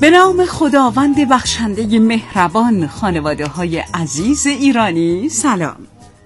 به نام خداوند بخشنده مهربان، خانواده های عزیز ایرانی سلام.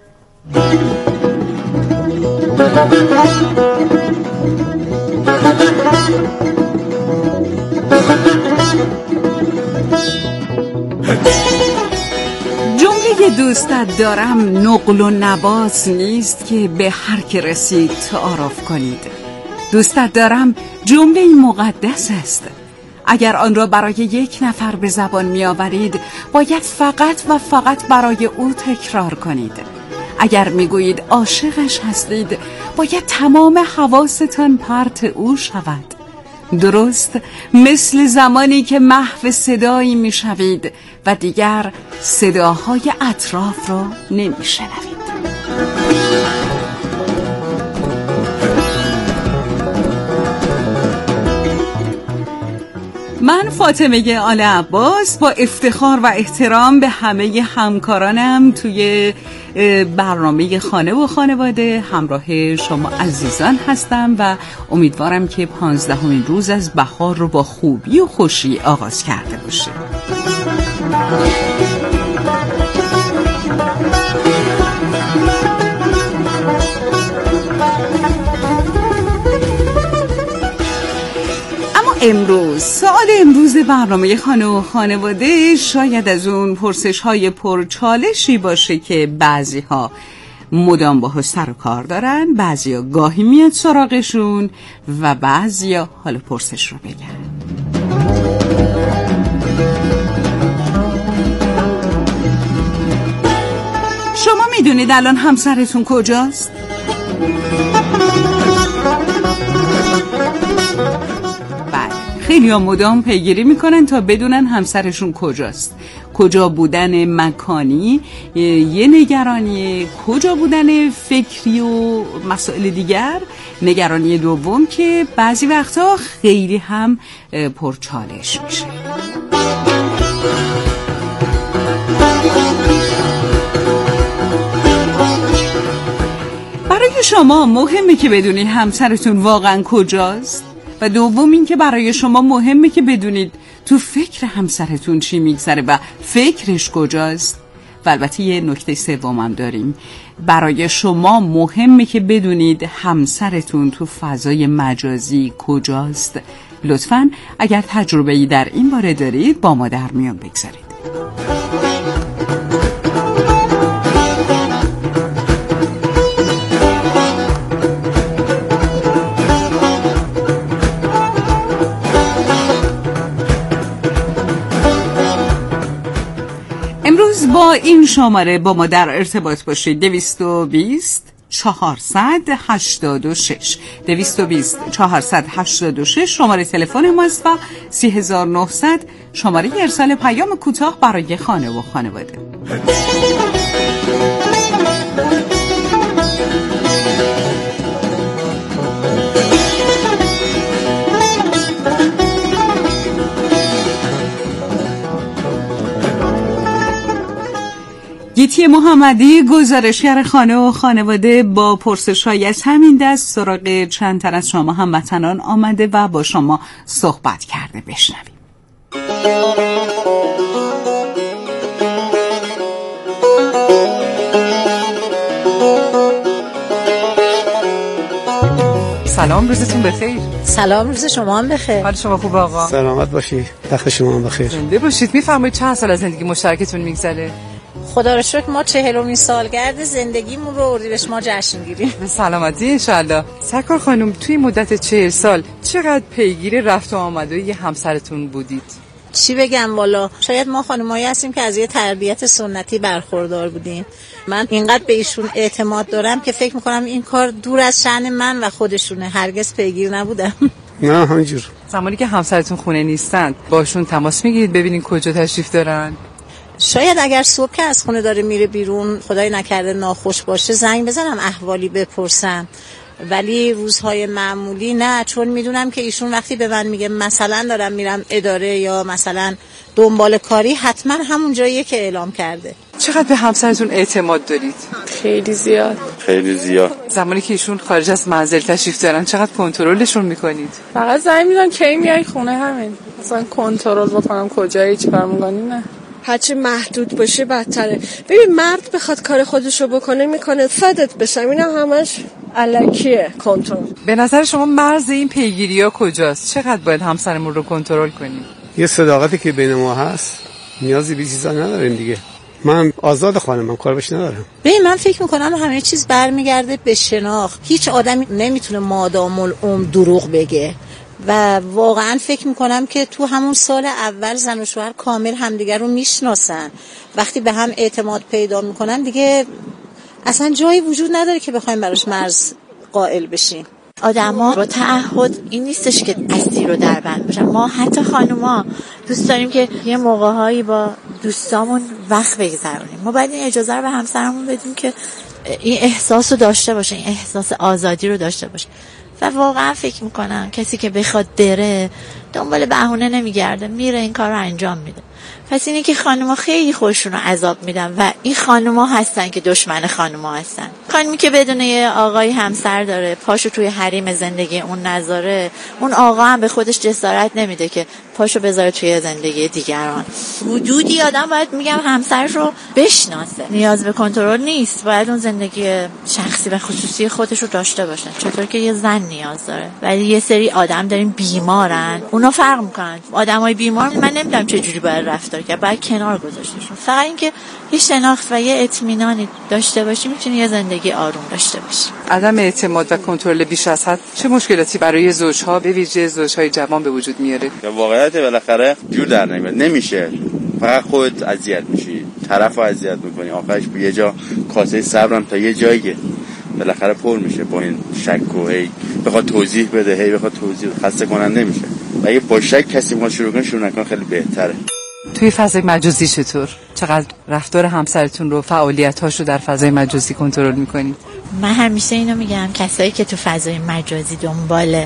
جمله دوستت دارم نقل و نبات نیست که به هر که رسید تعارف کنید. دوستت دارم جمله مقدس است. اگر آن را برای یک نفر به زبان می آورید باید فقط و فقط برای او تکرار کنید. اگر می گویید عاشقش هستید باید تمام حواستان پرت او شود. درست مثل زمانی که محو صدایی می شوید و دیگر صداهای اطراف را نمی شنوید. من فاطمه آل عباس با افتخار و احترام به همه همکارانم توی برنامه خانه و خانواده همراه شما عزیزان هستم و امیدوارم که 15مین روز از بهار رو با خوبی و خوشی آغاز کرده باشید. امروز سوال امروز برنامه خانه و خانواده شاید از اون پرسش‌های پرچالشی باشه که بعضی‌ها مدام باهاش سر و کار دارن، بعضی‌ها گاهی میاد سراغشون و بعضی‌ها حالا پرسش رو بگن. شما میدونید الان همسرتون کجاست؟ خیلی ها مدام پیگیری میکنن تا بدونن همسرشون کجاست. کجا بودن مکانی یه نگرانی، کجا بودن فکری و مسائل دیگر نگرانی دوم که بعضی وقتا خیلی هم پرچالش میشه. برای شما مهمه که بدونید همسرتون واقعا کجاست؟ و دوم این که برای شما مهمه که بدونید تو فکر همسرتون چی میگذره و فکرش کجاست. و البته یه نکته سومم داریم، برای شما مهمه که بدونید همسرتون تو فضای مجازی کجاست. لطفاً اگر تجربه‌ای در این باره دارید با ما در میان بگذارید. امروز با این شماره با ما در ارتباط باشید. 220 486 220 486 شماره تلفن ماست و 3900 شماره ارسال پیام کوتاه برای خانه و خانواده. گیتی محمدی گزارشگر خانه و خانواده با پرسش‌های از همین دست سراغ چند تن از شما هموطنان آمده و با شما صحبت کرده. بشنویم. سلام، روزتون بخیر. سلام، روز شما هم بخیر. حال شما خوبه آقا؟ سلامت باشی، وقت شما هم بخیر. زنده باشید. میفرمایید چند سال از زندگی مشترکتون میگذره؟ خدا رو شکر ما 40مین سالگرد زندگیمون رو اردیبهشت ما جشن میگیریم. به سلامتی انشالله. سرکار خانم، توی مدت 40 سال چقدر پیگیر رفت و آمده یه همسرتون بودید؟ چی بگم والا، شاید ما خانمایی هستیم که از یه تربیت سنتی برخوردار بودیم. من اینقدر به ایشون اعتماد دارم که فکر میکنم این کار دور از شأن من و خودشونه، هرگز پیگیر نبودم. نه همینجور. زمانی که همسرتون خونه نیستند باشون تماس میگیرید ببینین کجا تشریف دارن؟ شاید اگر صبح که از خونه داره میره بیرون، خدای نکرده ناخوش باشه، زنگ بزنم احوالی بپرسم، ولی روزهای معمولی نه، چون میدونم که ایشون وقتی به من میگه مثلا دارم میرم اداره یا مثلا دنبال کاری، حتما همون جاییه که اعلام کرده. چقدر به همسرتون اعتماد دارید؟ خیلی زیاد. خیلی زیاد. زمانی که ایشون خارج از منزل تشریف دارن چقدر کنترلشون میکنید؟ فقط زنگ میدن کی میای خونه، همین. مثلا کنترل بکنم کجایی چیکار میکنی نه. هرچی محدود باشه بدتره. ببین مرد بخواد کار خودشو بکنه میکنه، فدت بشم. اینا همش الکیه کنترل. به نظر شما مرز این پیگیری‌ها کجاست؟ چقدر باید همسرمون رو کنترل کنیم؟ یه صداقتی که بین ما هست نیازی به چیزا نداریم دیگه. من آزاد خانمم، کار بهش ندارم. ببین من فکر میکنم همه چیز برمیگرده به شناخت. هیچ آدمی نمیتونه مادام العمر دروغ بگه و واقعا فکر میکنم که تو همون سال اول زن و شوهر کامل همدیگر رو میشناسن. وقتی به هم اعتماد پیدا میکنن دیگه اصلا جایی وجود نداره که بخوایم براش مرز قائل بشیم. آدما با تعهد این نیستش که اسیر رو در بند باشن. ما حتی خانوما دوست داریم که یه موقع‌هایی با دوستامون وقت بگذرونیم. ما باید این اجازه رو به همسرمون بدیم که این احساس رو داشته باشه، این احساس آزادی رو داشته باشه. و واقعا فکر میکنم کسی که بخواد بره دنبال بهونه نمیگرده، میره این کار رو انجام میده. پس اینه که خانوما خیلی خودشون رو عذاب میدن و این خانوما هستن که دشمن خانوما هستن. خانمی که بدون یه آقای همسر داره، پاشو توی حریم زندگی اون نذاره، اون آقا هم به خودش جسارت نمیده که پاشو بذاره توی زندگی دیگران. وجودی آدم باید میگم همسرش رو بشناسه. نیاز به کنترل نیست، باید اون زندگی شخصی و خصوصی خودش رو داشته باشه. چطور که یه زن نیاز داره. ولی یه سری آدم داریم بیمارن، اونا فرق میکنن. آدمای بیمار من نمیدونم چه جوری باید رفتار کرد، باید کنار گذاشتشون. فقط اینکه یه شناخت و یه اطمینانی داشته باشی میتونی یه زندگی آروم داشته باشی. عدم اعتماد و کنترل بیش از حد چه مشکلاتی برای زوجها به ویژه زوجهای جوان به وجود میاره؟ واقعیت بالاخره جور در نمیاد، نمیشه. فقط خودت اذیت میشی، طرفو اذیت میکنی، آخرش به یه جا کاسه صبرم تا یه جایی بالاخره پر میشه با این شک و هی بخواد توضیح بده، هی بخواد توضیح خسته کننده میشه. و اگه با شک کسی ما شروع نکنه خیلی بهتره. توی فضای مجازی چقدر رفتار همسرتون رو، فعالیت‌هاش رو در فضای مجازی کنترل می‌کنید؟ من همیشه اینو میگم کسایی که تو فضای مجازی دنبال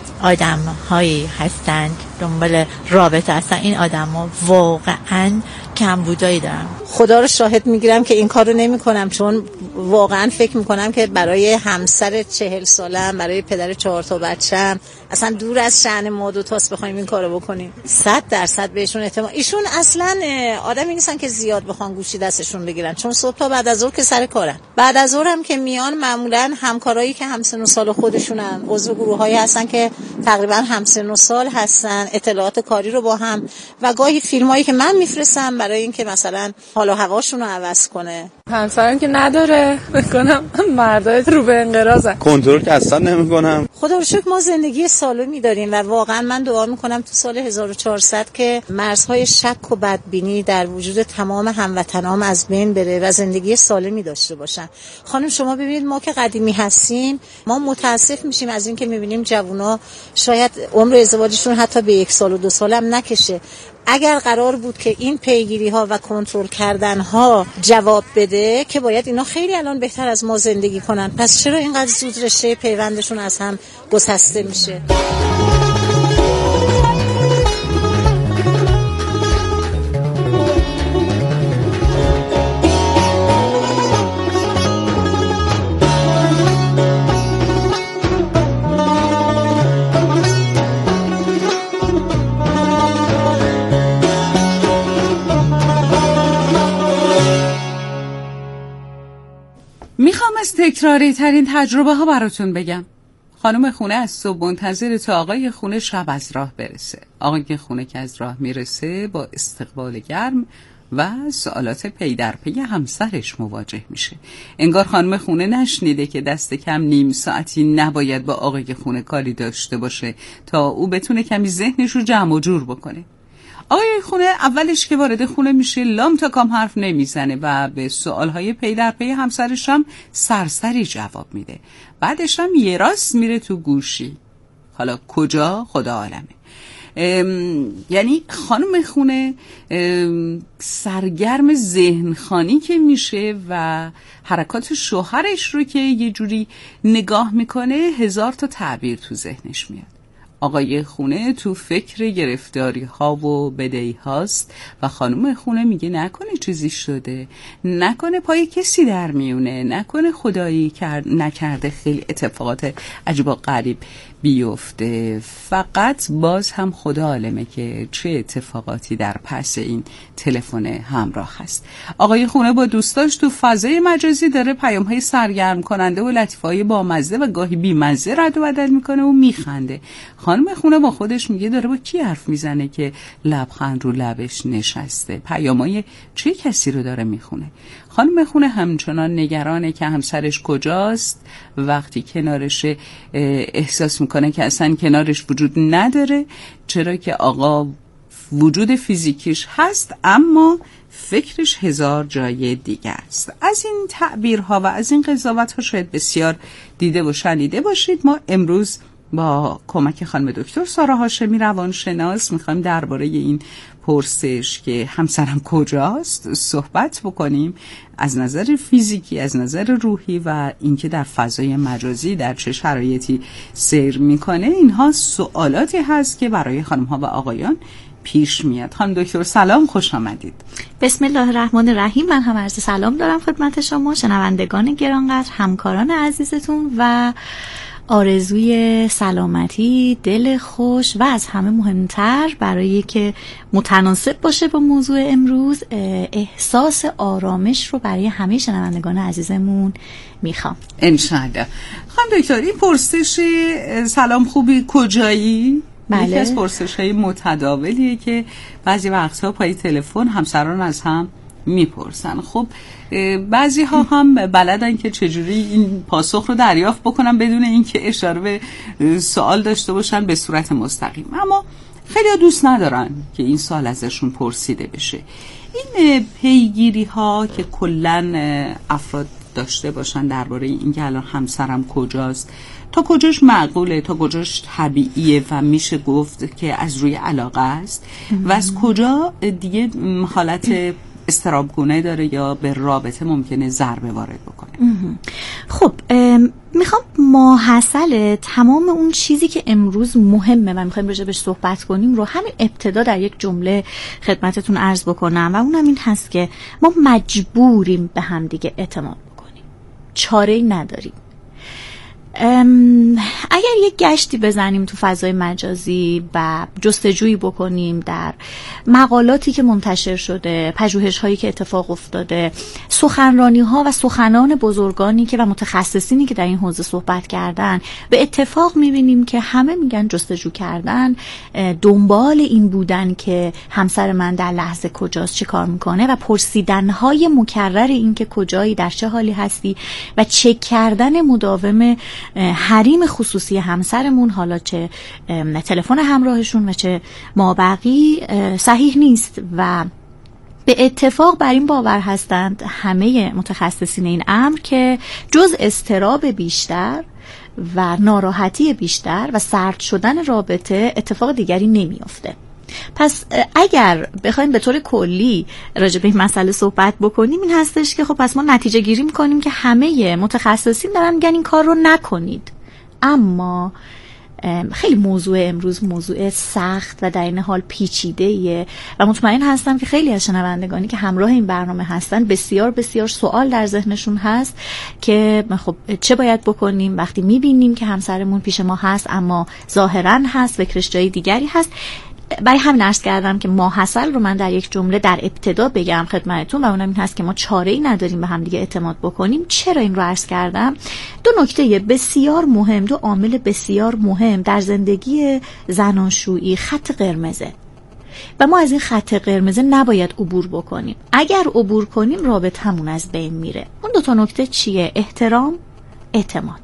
آدم‌هایی هستند، دنبال رابطه هستن، این آدم‌ها واقعاً کمبودایی دارن. خدا رو شاهد میگیرم که این کار رو نمی کنم، چون واقعا فکر میکنم که برای همسر 40 سالم، برای پدر 4 تا بچه‌م اصلا دور از شأن ما دو تاست بخوایم این کارو بکنیم. 100% بهشون اعتماد. ایشون اصلا آدمی نیستن که زیاد بخوان گوشی دستشون بگیرن، چون صبح تا بعد از ظهر که سر کارن. بعد از ظهر هم که میان معمولا همکارایی که همسن و سال خودشونن، عضو گروه‌هایی هستن که تقریبا همسن و سال هستن، اطلاعات کاری رو با هم و گاهی فیلمایی که من میفرستم برای اینکه مثلا حال و هواشون رو عوض کنه. همسرم که نداره، بکنم مردای رو به انقراضن. کنترل که اصلا نمی‌کنم. خدا رو شکر ما زندگی سالمی داریم و واقعا من دعا میکنم تو سال 1400 که مرزهای شک و بدبینی در وجود تمام هموطنام از بین بره و زندگی سالمی داشته باشن. خانم شما ببینید ما که قدیمی هستیم، ما متاسف میشیم از این که میبینیم جوونا شاید عمر ازدواجشون حتی به 1 سال و 2 سال هم نکشه. اگر قرار بود که این پیگیری ها و کنترل کردن ها جواب بده که باید اینا خیلی الان بهتر از ما زندگی کنن، پس چرا اینقدر زود رشته پیوندشون از هم گسسته میشه؟ میخوام از تکراری ترین تجربه ها براتون بگم. خانم خونه از صبح منتظر تا آقای خونه شب از راه برسه. آقای خونه که از راه میرسه با استقبال گرم و سوالات پی در پی همسرش مواجه میشه. انگار خانم خونه نشنیده که دست کم نیم ساعتی نباید با آقای خونه کاری داشته باشه تا او بتونه کمی ذهنش رو جمع و جور بکنه. آقای خونه اولش که وارد خونه میشه لام تا کام حرف نمیزنه و به سوالهای پی در پی همسرش هم سرسری جواب میده. بعدش هم یه راست میره تو گوشی. حالا کجا خدا عالمه. یعنی خانم خونه سرگرم ذهنخوانی که میشه و حرکات شوهرش رو که یه جوری نگاه میکنه 1000 تا تعبیر تو ذهنش میاد. آقای خونه تو فکر گرفتاری ها و بدهی هاست و خانم خونه میگه نکنه چیزی شده، نکنه پای کسی در میونه، نکنه خدایی نکرده خیلی اتفاقات عجیب و غریب بیفته. فقط باز هم خدا عالمه که چه اتفاقاتی در پس این تلفن همراه هست. آقای خونه با دوستاش تو فضای مجازی داره پیام‌های سرگرم کننده و لطیفه‌های بامزه و گاهی بی‌مزه رد و بدل میکنه و میخنده. خانم خونه با خودش میگه داره با کی حرف میزنه که لبخند رو لبش نشسته، پیام‌های چه کسی رو داره میخونه. خانم خونه همچنان نگرانه که همسرش کجاست. وقتی کنارش احساس میکنه که اصلا کنارش وجود نداره، چرا که آقا وجود فیزیکیش هست اما فکرش هزار جای دیگه است. از این تعبیرها و از این قضاوت‌ها شاید بسیار دیده و شنیده باشید. ما امروز با کمک خانم دکتر سارا هاشمی روانشناس میخوایم درباره این پرسش که همسرم کجاست صحبت بکنیم، از نظر فیزیکی، از نظر روحی و اینکه در فضای مجازی در چه شرایطی سیر میکنه. اینها سوالاتی هست که برای خانم ها و آقایان پیش میاد. خانم دکتر سلام، خوش آمدید. بسم الله الرحمن الرحیم. من هم عرض سلام دارم خدمت شما شنوندگان گرانقدر، همکاران عزیزتون و آرزوی سلامتی، دل خوش و از همه مهمتر برای که متناسب باشه با موضوع امروز احساس آرامش رو برای همه شنوندگان عزیزمون میخوام انشاءالله. خانم دکتر این پرسش سلام خوبی کجایی؟ بله. یکی از پرسش‌های متداولیه که بعضی وقتها پای تلفن همسران از هم میپرسن. خب بعضی ها هم بلدن که چجوری این پاسخ رو دریافت بکنن بدون اینکه اشاره به سوال داشته باشن به صورت مستقیم، اما خیلی ها دوست ندارن که این سوال ازشون پرسیده بشه. این پیگیری ها که کلن افراد داشته باشن درباره اینکه الان همسرم کجاست، تا کجاش معقوله، تا کجاش طبیعیه و میشه گفت که از روی علاقه است و از کجا دیگه حالت استرابگونه داره یا به رابطه ممکنه ضربه وارد بکنه. خب میخوام ماحصل تمام اون چیزی که امروز مهمه و میخوایم راجع بهش صحبت کنیم رو همین ابتدا در یک جمله خدمتتون عرض بکنم و اونم این هست که ما مجبوریم به هم دیگه اعتماد بکنیم، چاره‌ای نداریم. اگر یک گشتی بزنیم تو فضای مجازی و جستجویی بکنیم در مقالاتی که منتشر شده، پژوهش‌هایی که اتفاق افتاده، سخنرانی‌ها و سخنان بزرگانی که و متخصصینی که در این حوزه صحبت کردن، به اتفاق می‌بینیم که همه میگن جستجو کردن، دنبال این بودن که همسر من در لحظه کجاست، چه کار میکنه و پرسیدن‌های مکرر این که کجایی، در چه حالی هستی و چک کردن مداوم حریم خصوصی همسرمون، حالا چه تلفن همراهشون و چه مابقی، صحیح نیست و به اتفاق بر این باور هستند همه متخصصین این امر که جز اضطراب بیشتر و ناراحتی بیشتر و سرد شدن رابطه اتفاق دیگری نمیافته. پس اگر بخوایم به طور کلی راجع به این مسئله صحبت بکنیم این هستش که خب پس ما نتیجه گیری می‌کنیم که همه متخصصین دارن میگن این کار رو نکنید، اما خیلی موضوع امروز موضوع سخت و در این حال پیچیده‌ایه و مطمئن هستم که خیلی از شنوندگانی که همراه این برنامه هستن بسیار بسیار سوال در ذهنشون هست که خب چه باید بکنیم وقتی می‌بینیم که همسرمون پیش ما هست اما ظاهراً هست، فکرش جای دیگری هست. برای همین عرض کردم که ماحصل رو من در یک جمله در ابتدا بگم خدمتتون و اونم این هست که ما چاره‌ای نداریم به هم دیگه اعتماد بکنیم. چرا این رو عرض کردم؟ دو نکته بسیار مهم، دو عامل بسیار مهم در زندگی زناشویی خط قرمزه و ما از این خط قرمز نباید عبور بکنیم. اگر عبور کنیم رابطمون از بین میره. اون دو تا نکته چیه؟ احترام، اعتماد.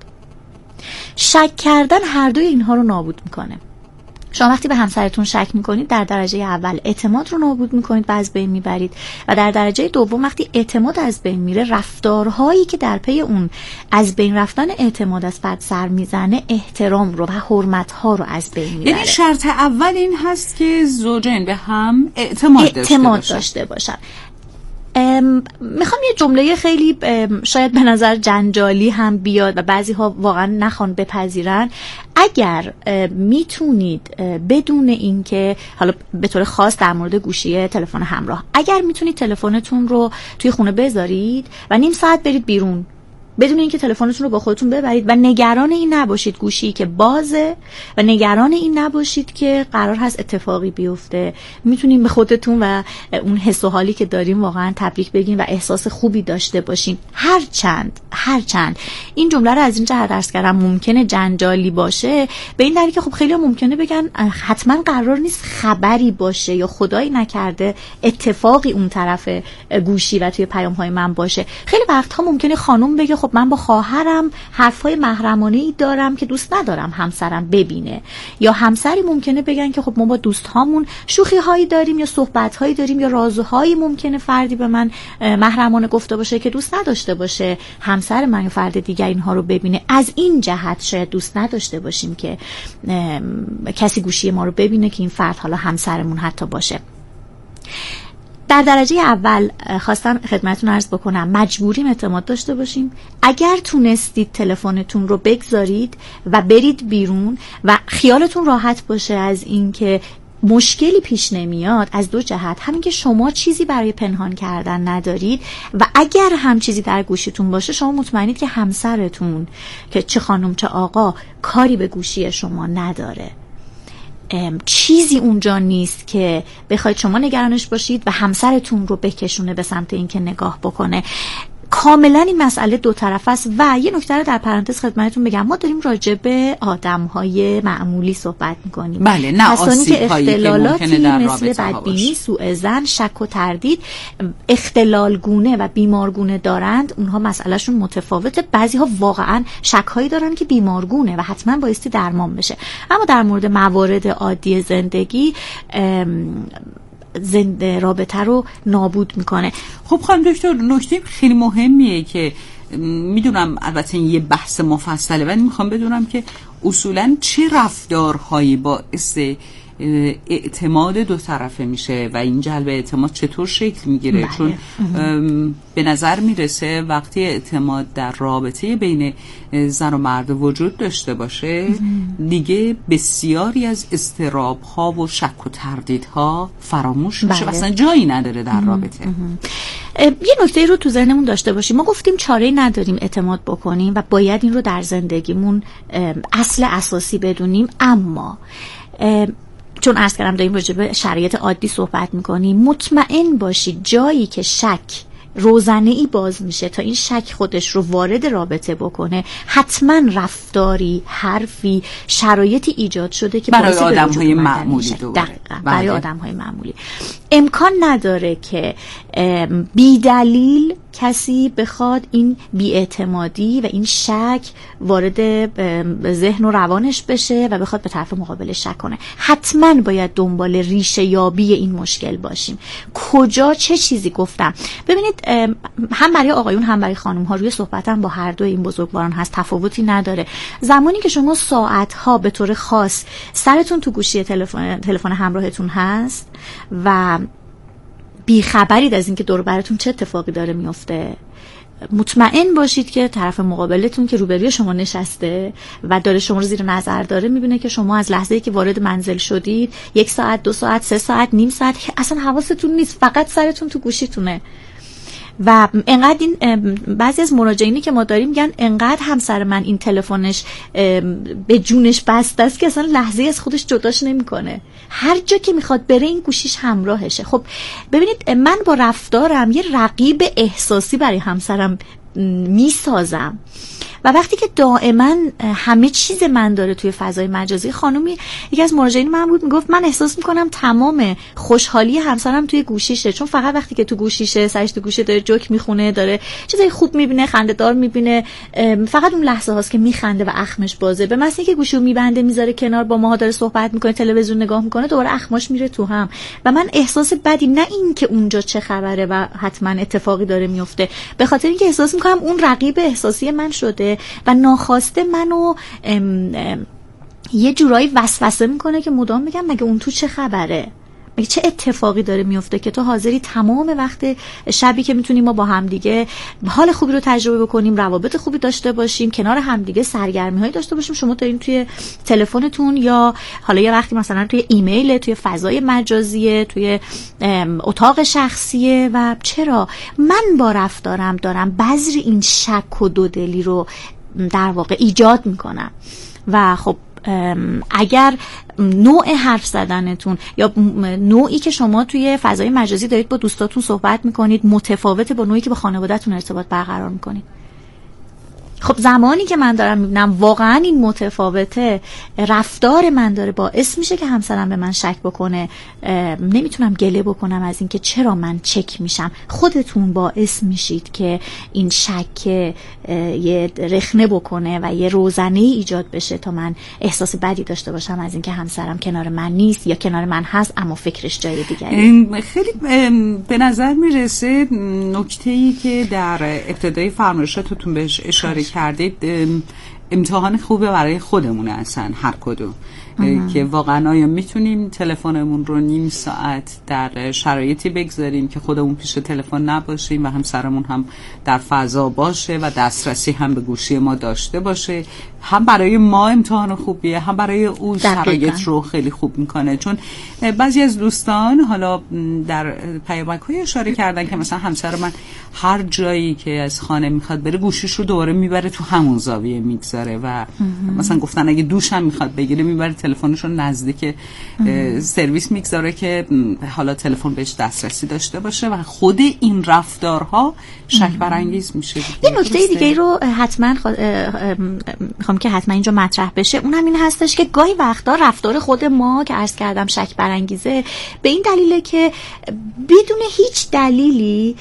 شک کردن هر دوی اینها رو نابود میکنه. شما وقتی به همسرتون شک میکنید در درجه اول اعتماد رو نابود میکنید و از بین میبرید و در درجه دوم وقتی اعتماد از بین میره رفتارهایی که در پی اون از بین رفتن اعتماد از فرد سر میزنه احترام رو و حرمتها رو از بین میبره. یعنی شرط اول این هست که زوجین به هم اعتماد داشته باشن. میخوام یه جمله خیلی شاید به نظر جنجالی هم بیاد و بعضی ها واقعا نخوان بپذیرن. اگر میتونید بدون اینکه حالا به طور خاص در مورد گوشی تلفن همراه، اگر میتونید تلفنتون رو توی خونه بذارید و نیم ساعت برید بیرون بدون اینکه تلفنتون رو با خودتون ببرید و نگران این نباشید گوشی که بازه و نگران این نباشید که قرار هست اتفاقی بیفته، میتونیم به خودتون و اون حس و حالی که داریم واقعا تبریک بگین و احساس خوبی داشته باشین. هرچند این جمله رو از این جهت عرض کردم ممکنه جنجالی باشه، به این دلیل که خب خیلی ممکنه بگن حتما قرار نیست خبری باشه یا خدایی نکرده اتفاقی اون طرف گوشی و توی پیام‌های من باشه. خیلی وقتها ممکنه خانم بگه خب من با خواهرم حرفای محرمانه‌ای دارم که دوست ندارم همسرم ببینه، یا همسری ممکنه بگن که خب ما با دوستهامون شوخی‌هایی داریم یا صحبت‌هایی داریم یا رازهایی ممکنه فردی به من محرمانه گفته باشه که دوست نداشته باشه همسر من یا فرد دیگر اینها رو ببینه. از این جهت شاید دوست نداشته باشیم که کسی گوشی ما رو ببینه که این فرد حالا همسرمون حتی باشه. در درجه اول خواستم خدمتتون عرض بکنم مجبوریم اعتماد داشته باشیم. اگر تونستید تلفنتون رو بگذارید و برید بیرون و خیالتون راحت باشه از اینکه مشکلی پیش نمیاد، از دو جهت، همین که شما چیزی برای پنهان کردن ندارید و اگر هم چیزی در گوشیتون باشه شما مطمئنید که همسرتون که چه خانم چه آقا کاری به گوشی شما نداره، چیزی اونجا نیست که بخواید شما نگرانش باشید و همسرتون رو بکشونه به سمت اینکه نگاه بکنه. کاملا این مسئله دو طرف است. و یه نکته رو در پرانتز خدمتتون بگم، ما داریم راجع به آدم‌های معمولی صحبت می‌کنیم. بله، نه آسیب‌هایی که اختلالاتی مثل بدبینی، سوء ظن، شک و تردید اختلالگونه و بیمارگونه دارند، اونها مسئلهشون متفاوته. بعضی‌ها واقعا شک‌هایی دارن که بیمارگونه و حتما بایستی درمان بشه. اما در مورد موارد عادی زندگی زنده رابطه رو نابود میکنه. خب خانم دکتر، نکته خیلی مهمیه که میدونم البته یه بحث مفصله ولی میخوام بدونم که اصولا چه رفتارهایی باعث اعتماد دو طرفه میشه و این جلب اعتماد چطور شکل میگیره؟ چون به نظر میرسه وقتی اعتماد در رابطه بین زن و مرد وجود داشته باشه دیگه بسیاری از اضطراب‌ها و شک و تردیدها فراموش میشه و اصلا جایی نداره در رابطه. یه نکته رو تو ذهنمون داشته باشیم، ما گفتیم چاره‌ای نداریم اعتماد بکنیم و باید این رو در زندگیمون اصل اساسی بدونیم، اما چون عرض کردم داریم راجع به شرایط عادی صحبت میکنیم، مطمئن باشید جایی که شک روزنه‌ای باز میشه تا این شک خودش رو وارد رابطه بکنه، حتما رفتاری، حرفی، شرایطی ایجاد شده که برای آدم‌های معمولی برای آدم‌های معمولی امکان نداره که بی دلیل کسی بخواد این بی‌اعتمادی و این شک وارد ذهن و روانش بشه و بخواد به طرف مقابل شک کنه. حتما باید دنبال ریشه یابی این مشکل باشیم. کجا چه چیزی گفتم؟ ببینید هم برای آقایون هم برای خانم ها روی صحبتم با هر دو این بزرگواران هست، تفاوتی نداره. زمانی که شما ساعتها به طور خاص سرتون تو گوشی تلفن همراهتون هست و بیخبرید از اینکه دور براتون چه اتفاقی داره میفته، مطمئن باشید که طرف مقابلتون که روبروی شما نشسته و داره شما رو زیر نظر داره میبینه که شما از لحظه‌ای که وارد منزل شدید 1 ساعت، 2 ساعت، 3 ساعت، نیم ساعت اصلا حواستون نیست، فقط سرتون تو گوشیتونه. و انقدر این بعضی از مراجعینی که ما داریم میگن انقدر همسر من این تلفنش به جونش بسته است که اصلا لحظه از خودش جداش نمیکنه، هر جا که میخواد بره این گوشیش همراهشه. خب ببینید من با رفتارم یه رقیب احساسی برای همسرم میسازم و وقتی که دائما همه چیز من داره توی فضای مجازی، خانومی یکی از مراجعین من بود میگفت من احساس میکنم تمام خوشحالی همسرم توی گوشیشه، چون فقط وقتی که تو گوشیشه، سرش تو گوشه، داره جوک میخونه، داره چیزای خوب میبینه، خنده‌دار میبینه، فقط اون لحظه هاست که میخنده و اخمش بازه. به مثل اینکه گوشیو میبنده میذاره کنار، با ماها داره صحبت میکنه، تلویزیون نگاه میکنه، دوباره اخماش میره تو هم و من احساس بدی، نه این که اونجا چه خبره و حتما اتفاقی داره میفته، به خاطر اینکه احساس میکنم اون رقیب احساسی من شده و ناخواسته منو یه جورایی وسوسه میکنه که مدام بگم مگه اون تو چه خبره، چه اتفاقی داره میفته که تو حاضری تمام وقت شبی که میتونیم ما با همدیگه حال خوبی رو تجربه بکنیم، روابط خوبی داشته باشیم، کنار همدیگه سرگرمی‌هایی داشته باشیم، شما دارین توی تلفنتون یا حالا یه وقتی مثلا توی ایمیل، توی فضای مجازیه، توی اتاق شخصیه. و چرا من با رفتارم دارم بذر این شک و دودلی رو در واقع ایجاد میکنم؟ و خب اگر نوع حرف زدنتون یا نوعی که شما توی فضای مجازی دارید با دوستاتون صحبت میکنید متفاوته با نوعی که با خانواده‌تون ارتباط برقرار میکنید، خب زمانی که من دارم میبینم واقعا این متفاوته، رفتار من داره باعث میشه که همسرم به من شک بکنه، نمیتونم گله بکنم از اینکه چرا من چک میشم. خودتون باعث میشید که این شک یه رخنه بکنه و یه روزنه ایجاد بشه تا من احساس بدی داشته باشم از اینکه همسرم کنار من نیست یا کنار من هست اما فکرش جای دیگری. خیلی به نظر میرسه نکته‌ای که در ابتدای فرمایشاتتون بهش اشاره کردید امتحان خوبه برای خودمونه اصلا هر کدوم، که واقعا آیا میتونیم تلفنمون رو نیم ساعت در شرایطی بگذاریم که خودمون پیش تلفن نباشیم و همسرمون هم در فضا باشه و دسترسی هم به گوشی ما داشته باشه. هم برای ما امتحان خوبیه، هم برای او شرایط رو خیلی خوب میکنه. چون بعضی از دوستان حالا در پیامک‌های اشاره کردن که مثلا همسر من هر جایی که از خانه میخواد بره گوشیش رو دوباره میبره تو همون زاویه میگذاره و مثلا گفتن اگه دوش هم میخواد بگیره میبره تلفنش رو نزدیک سرویس میگذاره که حالا تلفن بهش دسترسی داشته باشه و خود این رفتارها شک برانگیز میشه. یه نکته دیگه رو حتما میخوام که حتما اینجا مطرح بشه، اونم این هستش که گاهی وقتا رفتار خود ما که عرض کردم شک برانگیزه به این دلیله که بدون هیچ دلیلی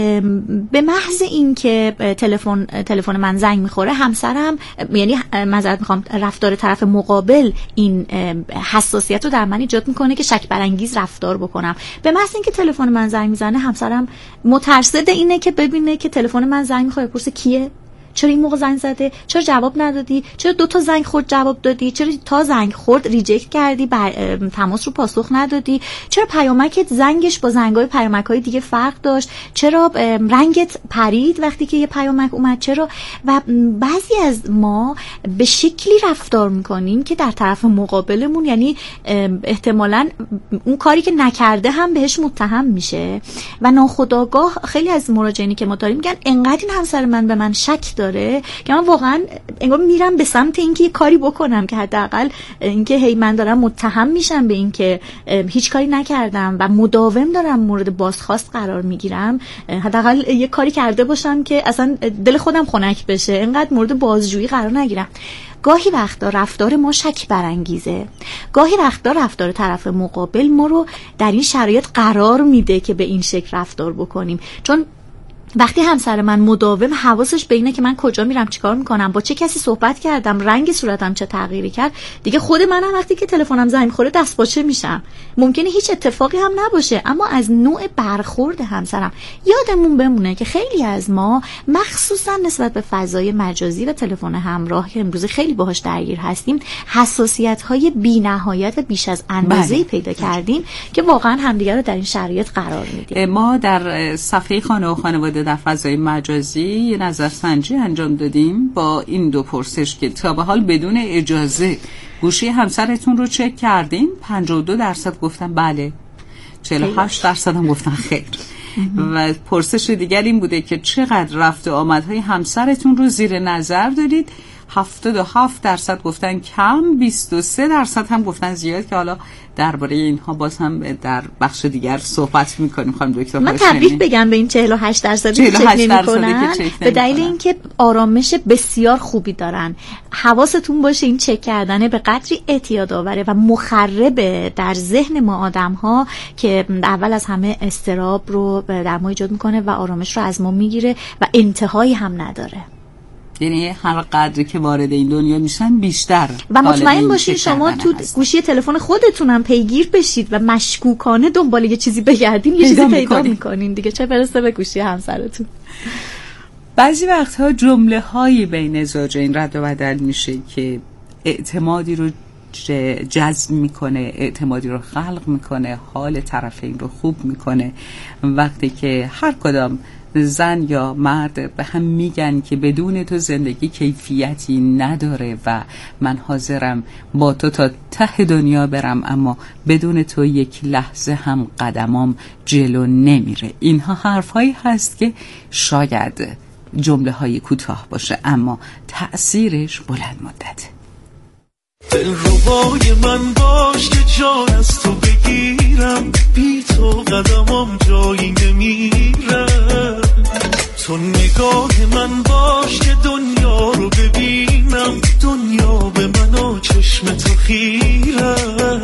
به محض این که تلفن من زنگ میخوره همسرم، یعنی معذرت میخوام، رفتار طرف مقابل این حساسیت رو در من ایجاد میکنه که شک برانگیز رفتار بکنم. به محض اینکه تلفن من زنگ میزنه همسرم مترصد اینه که ببینه که تلفن من زنگ میخوره، پرسه کیه؟ چرا این موقع زنگ زده؟ چرا جواب ندادی؟ چرا 2 تا زنگ خورد جواب دادی؟ چرا تا زنگ خورد ریجکت کردی، تماس رو پاسخ ندادی؟ چرا پیامکت زنگش با زنگای پیامک‌های دیگه فرق داشت؟ چرا رنگت پرید وقتی که یه پیامک اومد؟ چرا؟ و بعضی از ما به شکلی رفتار میکنیم که در طرف مقابلمون، یعنی احتمالاً اون کاری که نکرده هم بهش متهم میشه و ناخودآگاه خیلی از مراجعینی که ما داریم میگن انقدر این همسر من به من شک داره که من واقعا انگار میرم به سمت اینکه یه کاری بکنم که حداقل اینکه هی من دارم متهم میشم به اینکه هیچ کاری نکردم و مداوم دارم مورد بازخواست قرار میگیرم، حداقل یه کاری کرده باشم که اصلا دل خودم خنک بشه، اینقدر مورد بازجویی قرار نگیرم. گاهی وقتا رفتار ما شک برانگیزه، گاهی وقتا رفتار طرف مقابل ما رو در این شرایط قرار میده که به این شکل رفتار بکنیم. چون وقتی همسر من مداوم حواسش به اینه که من کجا میرم، چیکار میکنم، با چه کسی صحبت کردم، رنگ صورتم چه تغییری کرد، دیگه خود منم وقتی که تلفنم زنگ میخوره دست باچه میشم. ممکنه هیچ اتفاقی هم نباشه اما از نوع برخورد همسرم یادمون بمونه که خیلی از ما مخصوصا نسبت به فضای مجازی و تلفن همراه که امروز خیلی باهاش درگیر هستیم حساسیت‌های بی‌نهایت و بیش از اندازه‌ای پیدا کردیم که واقعا همدیگه رو در این شرایط قرار میدیم. ما در صفحه خانه و خانواده در فضای مجازی یه نظرسنجی انجام دادیم با این 2 پرسش که تا به حال بدون اجازه گوشی همسرتون رو چک کردین؟ 52% گفتن بله، 48% هم گفتن خیر. و پرسش دیگر این بوده که چقدر رفت و آمدهای همسرتون رو زیر نظر دارید؟ 77% گفتن کم، 23% هم گفتن زیاد، که حالا درباره اینها باز هم در بخش دیگر صحبت می‌کنیم. خانم دکتر من تبریک بگم به این 48% که چک نمی‌کنن، به دلیل اینکه آرامش بسیار خوبی دارن. حواستون باشه این چک کردن به قدری اعتیاد آوره و مخربه در ذهن ما آدم‌ها که اول از همه اضطراب رو در ما ایجاد می‌کنه و آرامش رو از ما می‌گیره و انتهایی هم نداره. یعنی هر قدری که وارد این دنیا میشن بیشتر و مطمئن باشین شما تو گوشی تلفن خودتونم پیگیر بشید و مشکوکانه دنبال یه چیزی بگردین یه چیزی پیدا میکنین دیگه، چه برسه به گوشی همسرتون. بعضی وقتها جمله هایی بین زوجین رد و بدل میشه که اعتمادی رو جذب میکنه، اعتمادی رو خلق میکنه، حال طرفین رو خوب میکنه. وقتی که هر کدام زن یا مرد به هم میگن که بدون تو زندگی کیفیتی نداره و من حاضرم با تو تا ته دنیا برم اما بدون تو یک لحظه هم قدمام جلو نمیره. اینها حرفهایی هست که شاید جمله های کوتاه باشه اما تأثیرش بلند مدته. دلربای من باش که جان از تو بگیرم، بی تو قدمم جایی نمیره. تو نگاه من باش که دنیا رو ببینم، دنیا به من و چشم تو خیره.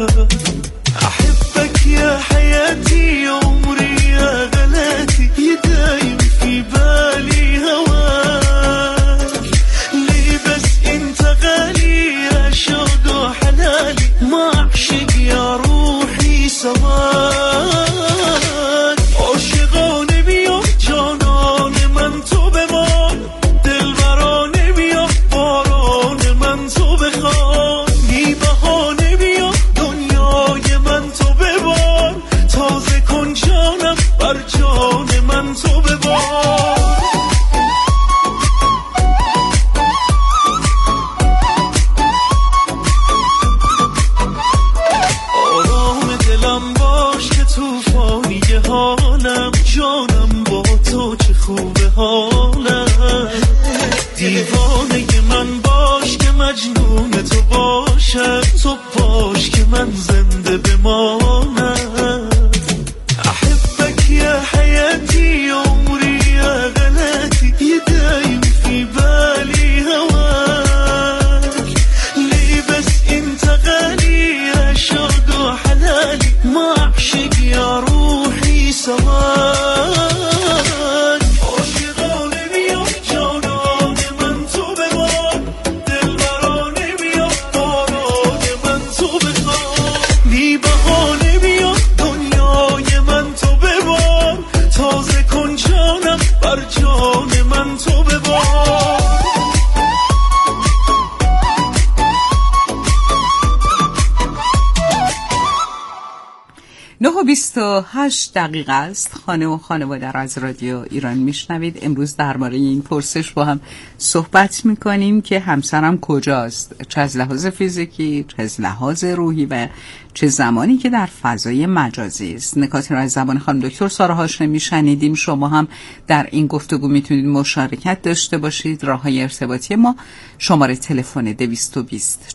احبك يا حياتي عمري يا غلاتي، يدايم في بالي هواك، ليه بس انت غالي يا شوق وحلالي، ما اعشق يا روحي سواك. عاشقانه بیا جانان من تو بمان، دلبرانه بیا باران من تو بخوان، بی بهانه بیا دنیای من تو ببار، تازه کن جانم بر جان من تو ببار. آرام دلم باش که توفانی حالم، جانم با تو چه خوبه حالم. دیوانه من باش که مجنون تو باشم، تو باش که من زنده بمانم. احبك يا حياتي عمري يا غلاتي، يدايم في بالي هواك، ليه بس انت غالي يا شوق وحلالي، ما اعشق يا روحي سواك. عاشقانه بیا جانان من تو بمان، دلبرانه بیا باران من تو بخوان، بی بهانه بیا دنیای من تو ببار، تازه کن جانم بر جان من تو ببار. 9:28 است. خانه و خانواده را از رادیو ایران میشنوید. امروز درباره این پرسش با هم صحبت میکنیم که همسرم کجاست، چه از لحاظ فیزیکی، چه از لحاظ روحی و چه زمانی که در فضای مجازی است. نکاتی را از زبان خانم دکتر سارا هاشمی شنیدیم. شما هم در این گفتگو میتونید مشارکت داشته باشید. راههای ارتباطی ما شماره تلفن 220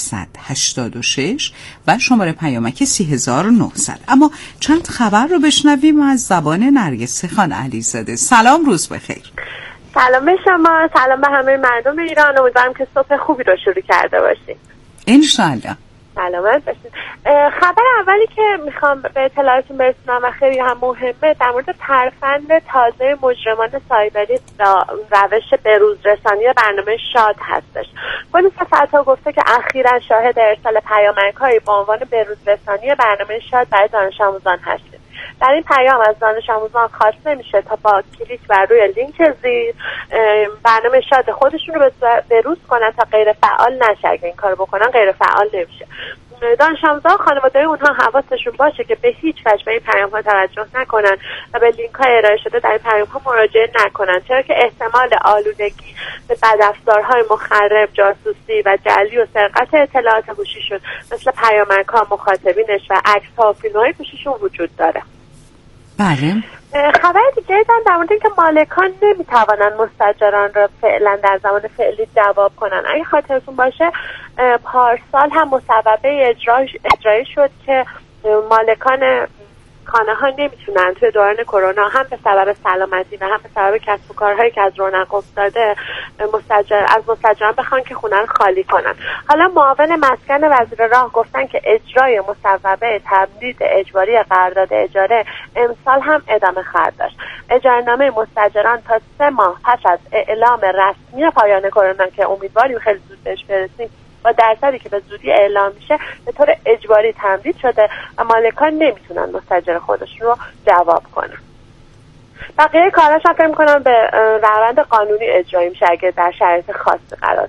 486 و شماره پیامک 30900. اما چند خبر رو بشنویم از زبان نرگس خان علیزاده. سلام، روز بخیر. سلام به شما، سلام به همه مردم ایران. امیدوارم که صبح خوبی رو شروع کرده باشید. انشالله. سلامت باشید. خبر اولی که میخوام به اطلاعاتون برسونم و خیلی هم مهمه در مورد ترفند تازه مجرمان سایبری روش بروزرسانی برنامه شاد هستش. پلیس فتا گفته که اخیراً شاهد ارسال پیامک‌هایی با عنوان بروزرسانی برنامه شاد برای دانش آموزان هستیم. در این پیام از دانش آموزان خواسته میشه تا با کلیک بر روی لینک زیر برنامه شاد خودشون رو بروز کنن تا غیر فعال نشه. اگه این کارو بکنن غیر فعال نمیشه. دانش آموزان خانواده اونها حواسشون باشه که به هیچ وجه به این پیام‌ها توجه نکنن و به لینک‌های ارائه شده در این پیام‌ها مراجعه نکنن، چرا که احتمال آلودگی به بدافزارهای مخرب، جاسوسی و جعلی و سرقت اطلاعات گوشیشون مثل پیامک‌ها، مخاطبینش و عکس‌ها و فیلم‌های گوشیشون وجود داره. بله. خبر دیگه در مورد اینکه مالکان نمیتوانن مستاجران را فعلا در زمان فعلی جواب کنن. اگه خاطرتون باشه پارسال هم مصوبه اجرایی شد که مالکان خانه ها نمیتونن توی دوران کرونا هم به سبب سلامتی و هم به سبب کسب و کارهایی که از رونق افتاده از مستاجران بخوان که خونه رو خالی کنن. حالا معاون مسکن وزیر راه گفتن که اجرای مصوبه تمدید اجباری قرارداد اجاره امسال هم ادامه خواهد داشت. اجاره‌نامه مستاجران تا 3 ماه پس از اعلام رسمی پایان کرونا که امیدواریم خیلی زود بهش برسیم با درصدی که به زودی اعلام میشه به طور اجباری تمدید شده و مالکان نمیتونن مستاجر خودشون رو جواب کنن. بقیه کاراش هم فکر می‌کنم به روند قانونی اجرایی میشه اگه در شرایط خاصی قرار